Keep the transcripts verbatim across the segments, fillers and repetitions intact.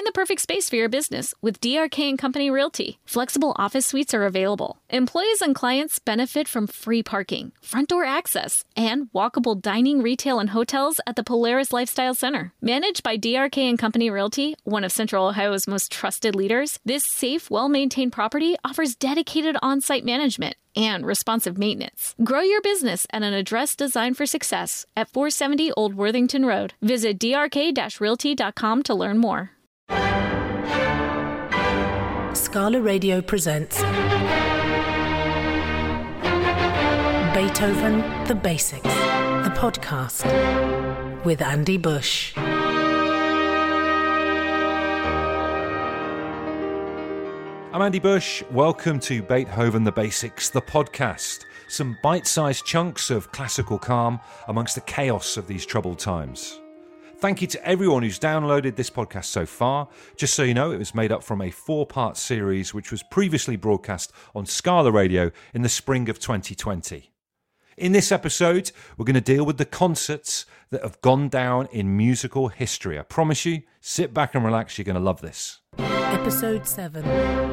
Find the perfect space for your business with D R K and Company Realty. Flexible office suites are available. Employees and clients benefit from free parking, front door access, and walkable dining, retail, and hotels at the Polaris Lifestyle Center. Managed by D R K and Company Realty, one of Central Ohio's most trusted leaders, this safe, well-maintained property offers dedicated on-site management and responsive maintenance. Grow your business at an address designed for success at four seventy Old Worthington Road. Visit d r k dash realty dot com to learn more. Scala Radio presents Beethoven, The Basics, the podcast with Andy Bush. I'm Andy Bush. Welcome to Beethoven, The Basics, the podcast. Some bite-sized chunks of classical calm amongst the chaos of these troubled times. Thank you to everyone who's downloaded this podcast so far. Just so you know, it was made up from a four-part series which was previously broadcast on Scala Radio in the spring of twenty twenty. In this episode, we're going to deal with the concerts that have gone down in musical history. I promise you, sit back and relax, you're going to love this. Episode seven,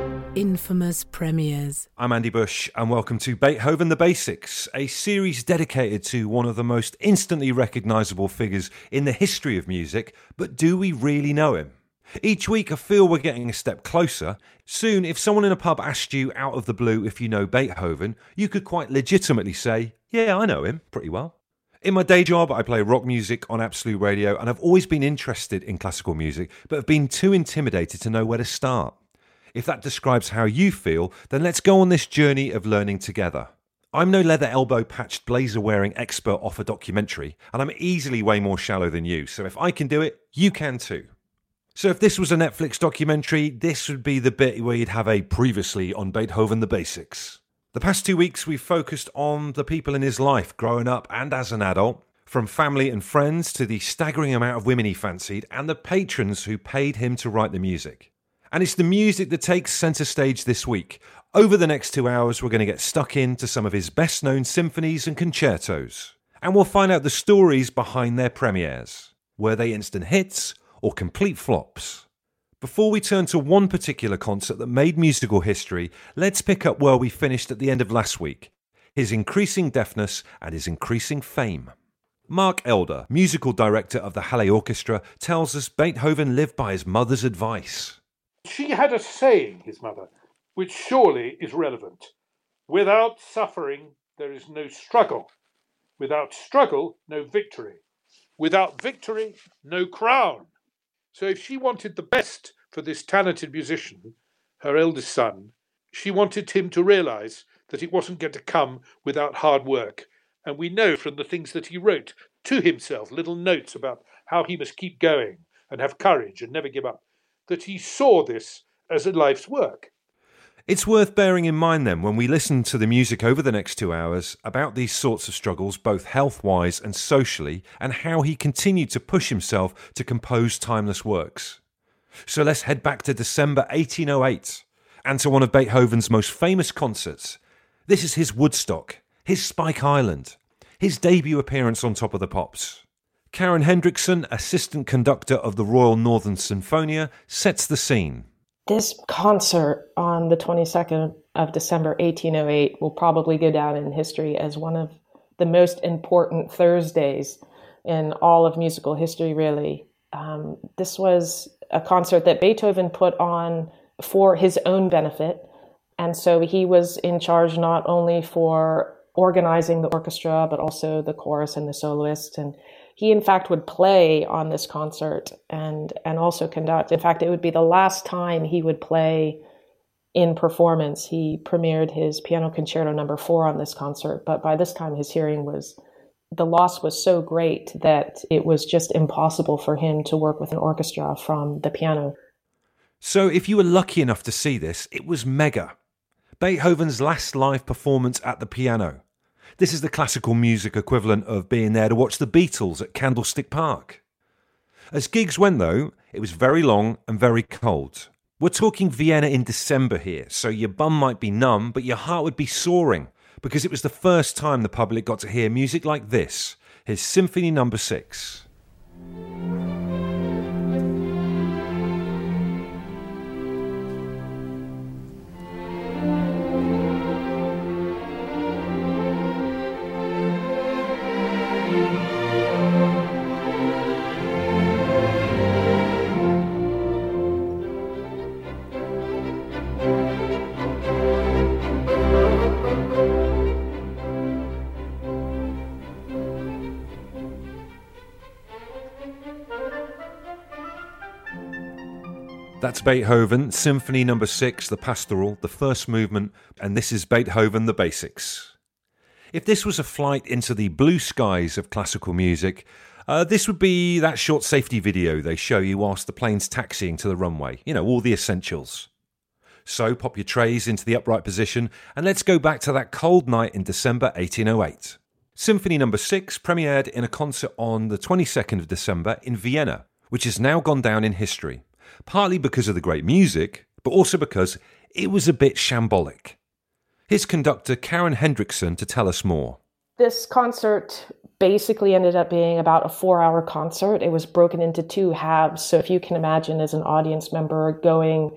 Infamous Premieres. I'm Andy Bush, and welcome to Beethoven The Basics, a series dedicated to one of the most instantly recognisable figures in the history of music, but do we really know him? Each week I feel we're getting a step closer. Soon, if someone in a pub asked you out of the blue if you know Beethoven, you could quite legitimately say, yeah, I know him pretty well. In my day job, I play rock music on Absolute Radio, and I've always been interested in classical music, but have been too intimidated to know where to start. If that describes how you feel, then let's go on this journey of learning together. I'm no leather elbow patched blazer wearing expert off a documentary, and I'm easily way more shallow than you, so if I can do it, you can too. So if this was a Netflix documentary, this would be the bit where you'd have a previously on Beethoven The Basics. The past two weeks we've focused on the people in his life growing up and as an adult, from family and friends to the staggering amount of women he fancied and the patrons who paid him to write the music. And it's the music that takes centre stage this week. Over the next two hours we're going to get stuck into some of his best known symphonies and concertos. And we'll find out the stories behind their premieres. Were they instant hits or complete flops? Before we turn to one particular concert that made musical history, let's pick up where we finished at the end of last week. His increasing deafness and his increasing fame. Mark Elder, musical director of the Halle Orchestra, tells us Beethoven lived by his mother's advice. She had a saying, his mother, which surely is relevant. Without suffering, there is no struggle. Without struggle, no victory. Without victory, no crown. So if she wanted the best for this talented musician, her eldest son, she wanted him to realise that it wasn't going to come without hard work. And we know from the things that he wrote to himself, little notes about how he must keep going and have courage and never give up, that he saw this as a life's work. It's worth bearing in mind then, when we listen to the music over the next two hours, about these sorts of struggles, both health-wise and socially, and how he continued to push himself to compose timeless works. So let's head back to December eighteen oh eight, and to one of Beethoven's most famous concerts. This is his Woodstock, his Spike Island, his debut appearance on Top of the Pops. Karen Hendrickson, assistant conductor of the Royal Northern Sinfonia, sets the scene. This concert on the twenty-second of December, eighteen oh eight, will probably go down in history as one of the most important Thursdays in all of musical history, really. Um, this was a concert that Beethoven put on for his own benefit. And so he was in charge not only for organizing the orchestra, but also the chorus and the soloists. And he, in fact, would play on this concert and, and also conduct. In fact, it would be the last time he would play in performance. He premiered his Piano Concerto number four on this concert, but by this time his hearing was, the loss was so great that it was just impossible for him to work with an orchestra from the piano. So if you were lucky enough to see this, it was mega. Beethoven's last live performance at the piano. This is the classical music equivalent of being there to watch the Beatles at Candlestick Park. As gigs went, though, it was very long and very cold. We're talking Vienna in December here, so your bum might be numb, but your heart would be soaring, because it was the first time the public got to hear music like this, his Symphony Number Six. That's Beethoven, Symphony Number six, the Pastoral, the first movement, and this is Beethoven, the Basics. If this was a flight into the blue skies of classical music, uh, this would be that short safety video they show you whilst the plane's taxiing to the runway. You know, all the essentials. So pop your trays into the upright position and let's go back to that cold night in December eighteen oh eight. Symphony Number six premiered in a concert on the twenty-second of December in Vienna, which has now gone down in history. Partly because of the great music, but also because it was a bit shambolic. Here's conductor Karen Hendrickson to tell us more. This concert basically ended up being about a four-hour concert. It was broken into two halves, so if you can imagine as an audience member going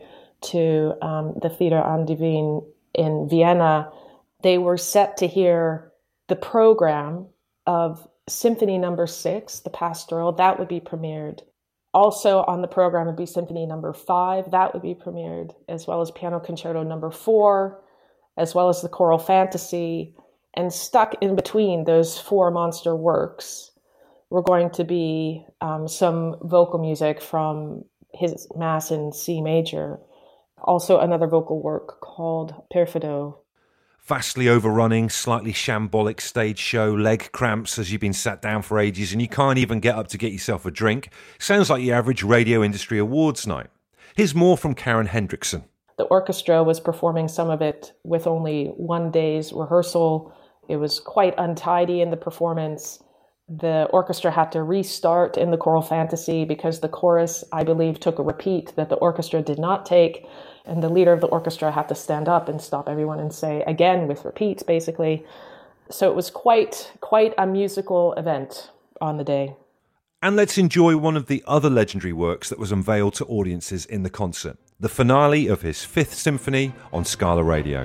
to um, the Theater an der Wien in Vienna, they were set to hear the program of Symphony Number six, the Pastoral. That would be premiered. Also on the program would be Symphony Number five, that would be premiered, as well as Piano Concerto Number four, as well as the Choral Fantasy. And stuck in between those four monster works were going to be um, some vocal music from his Mass in C major. Also another vocal work called Perfido. Vastly overrunning, slightly shambolic stage show, leg cramps as you've been sat down for ages and you can't even get up to get yourself a drink. Sounds like your average radio industry awards night. Here's more from Karen Hendrickson. The orchestra was performing some of it with only one day's rehearsal. It was quite untidy in the performance. The orchestra had to restart in the Choral Fantasy because the chorus, I believe, took a repeat that the orchestra did not take. And the leader of the orchestra had to stand up and stop everyone and say, again, with repeats, basically. So it was quite, quite a musical event on the day. And let's enjoy one of the other legendary works that was unveiled to audiences in the concert, the finale of his Fifth Symphony on Scala Radio.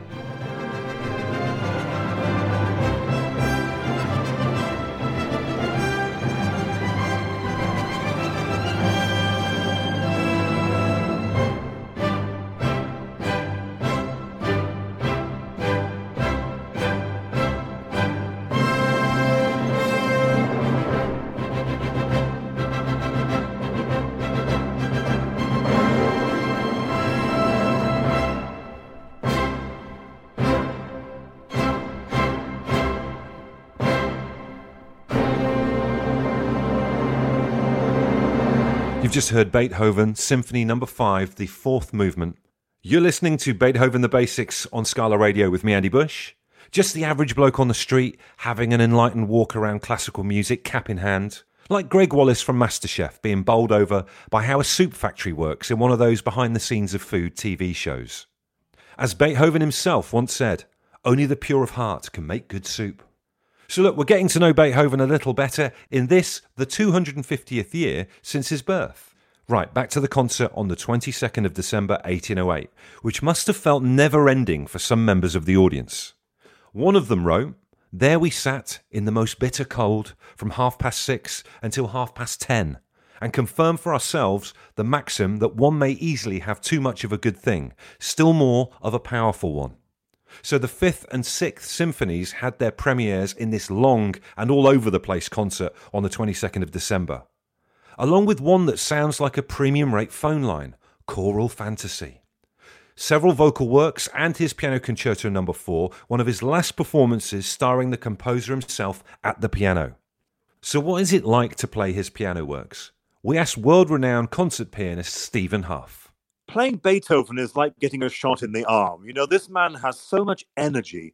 You've just heard Beethoven, Symphony Number five, the fourth movement. You're listening to Beethoven the Basics on Scala Radio with me, Andy Bush. Just the average bloke on the street, having an enlightened walk around classical music, cap in hand. Like Greg Wallace from MasterChef being bowled over by how a soup factory works in one of those behind-the-scenes of food T V shows. As Beethoven himself once said, only the pure of heart can make good soup. So look, we're getting to know Beethoven a little better in this, the two hundred fiftieth year since his birth. Right, back to the concert on the twenty-second of December eighteen oh eight, which must have felt never-ending for some members of the audience. One of them wrote, "There we sat in the most bitter cold from half past six until half past ten, and confirmed for ourselves the maxim that one may easily have too much of a good thing, still more of a powerful one." So the fifth and sixth symphonies had their premieres in this long and all over the place concert on the twenty-second of December, along with one that sounds like a premium rate phone line, Choral Fantasy. Several vocal works and his Piano Concerto Number four, one of his last performances starring the composer himself at the piano. So what is it like to play his piano works? We asked world-renowned concert pianist Stephen Huff. Playing Beethoven is like getting a shot in the arm. You know, this man has so much energy,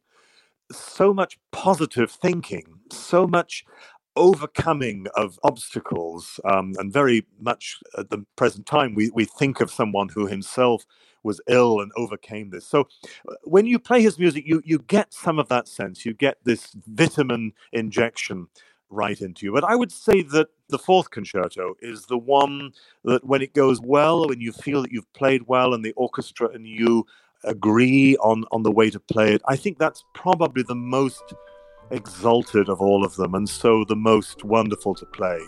so much positive thinking, so much overcoming of obstacles. Um, and very much at the present time, we, we think of someone who himself was ill and overcame this. So when you play his music, you, you get some of that sense. You get this vitamin injection right into you. But I would say that the fourth concerto is the one that when it goes well, when you feel that you've played well and the orchestra and you agree on, on the way to play it, I think that's probably the most exalted of all of them and so the most wonderful to play.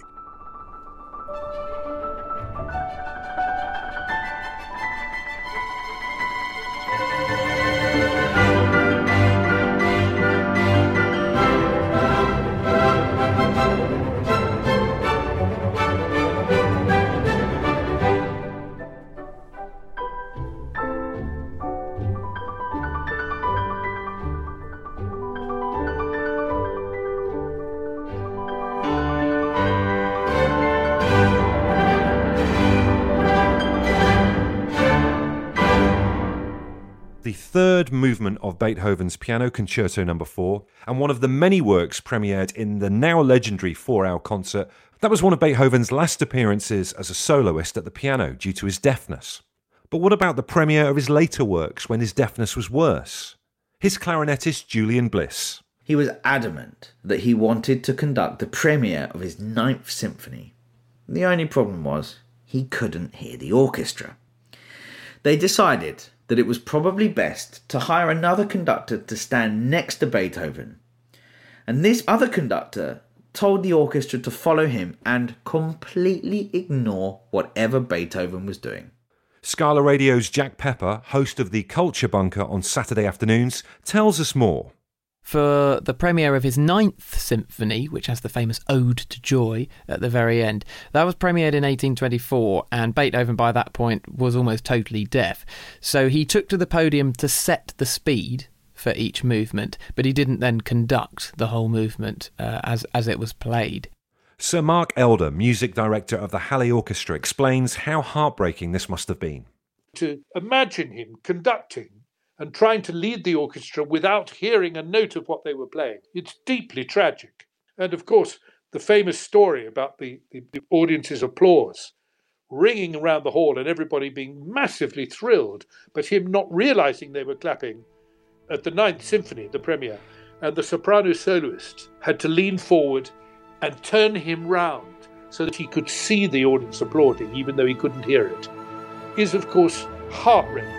the third movement of Beethoven's Piano Concerto number four, and one of the many works premiered in the now legendary four-hour concert that was one of Beethoven's last appearances as a soloist at the piano due to his deafness. But what about the premiere of his later works when his deafness was worse? Here's clarinetist Julian Bliss. He was adamant that he wanted to conduct the premiere of his Ninth Symphony. The only problem was he couldn't hear the orchestra. They decided that it was probably best to hire another conductor to stand next to Beethoven. And this other conductor told the orchestra to follow him and completely ignore whatever Beethoven was doing. Scala Radio's Jack Pepper, host of the Culture Bunker on Saturday afternoons, tells us more. For the premiere of his Ninth Symphony, which has the famous Ode to Joy at the very end, that was premiered in eighteen twenty-four, and Beethoven by that point was almost totally deaf. So he took to the podium to set the speed for each movement, but he didn't then conduct the whole movement uh, as, as it was played. Sir Mark Elder, music director of the Halle Orchestra, explains how heartbreaking this must have been. To imagine him conducting and trying to lead the orchestra without hearing a note of what they were playing, it's deeply tragic. And of course, the famous story about the, the, the audience's applause ringing around the hall and everybody being massively thrilled, but him not realizing they were clapping at the Ninth Symphony, the premiere, and the soprano soloist had to lean forward and turn him round so that he could see the audience applauding, even though he couldn't hear it, is, of course, heart-rending.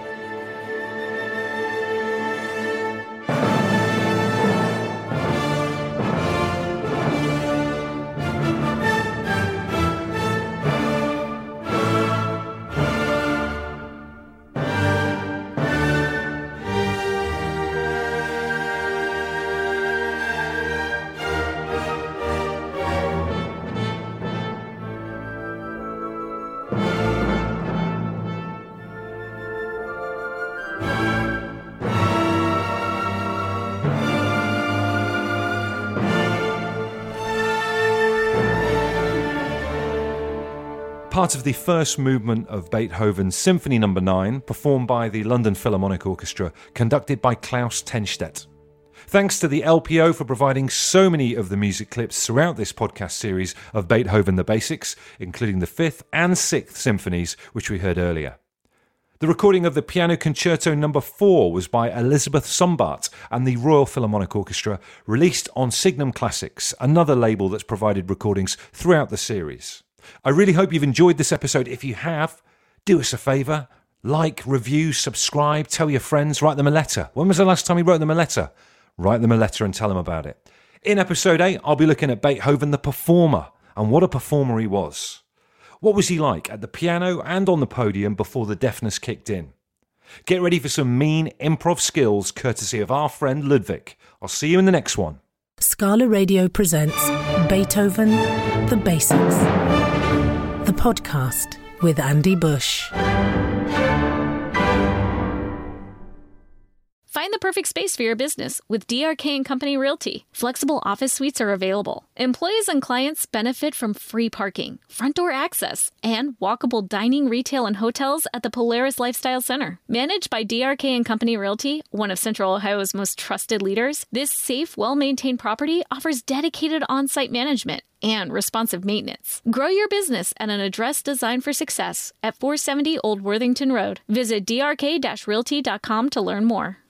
Part of the first movement of Beethoven's Symphony number nine, performed by the London Philharmonic Orchestra, conducted by Klaus Tenstedt. Thanks to the L P O for providing so many of the music clips throughout this podcast series of Beethoven the Basics, including the fifth and sixth symphonies, which we heard earlier. The recording of the Piano Concerto number four was by Elisabeth Sombart and the Royal Philharmonic Orchestra, released on Signum Classics, another label that's provided recordings throughout the series. I really hope you've enjoyed this episode. If you have, do us a favour. Like, review, subscribe, tell your friends, write them a letter. When was the last time you wrote them a letter? Write them a letter and tell them about it. In episode eight, I'll be looking at Beethoven the performer and what a performer he was. What was he like at the piano and on the podium before the deafness kicked in? Get ready for some mean improv skills courtesy of our friend Ludwig. I'll see you in the next one. Scala Radio presents Beethoven the Basics, the podcast with Andy Bush. Find the perfect space for your business with D R K and Company Realty. Flexible office suites are available. Employees and clients benefit from free parking, front door access, and walkable dining, retail, and hotels at the Polaris Lifestyle Center. Managed by D R K and Company Realty, one of Central Ohio's most trusted leaders, this safe, well-maintained property offers dedicated on-site management and responsive maintenance. Grow your business at an address designed for success at four seventy Old Worthington Road. Visit d r k dash realty dot com to learn more.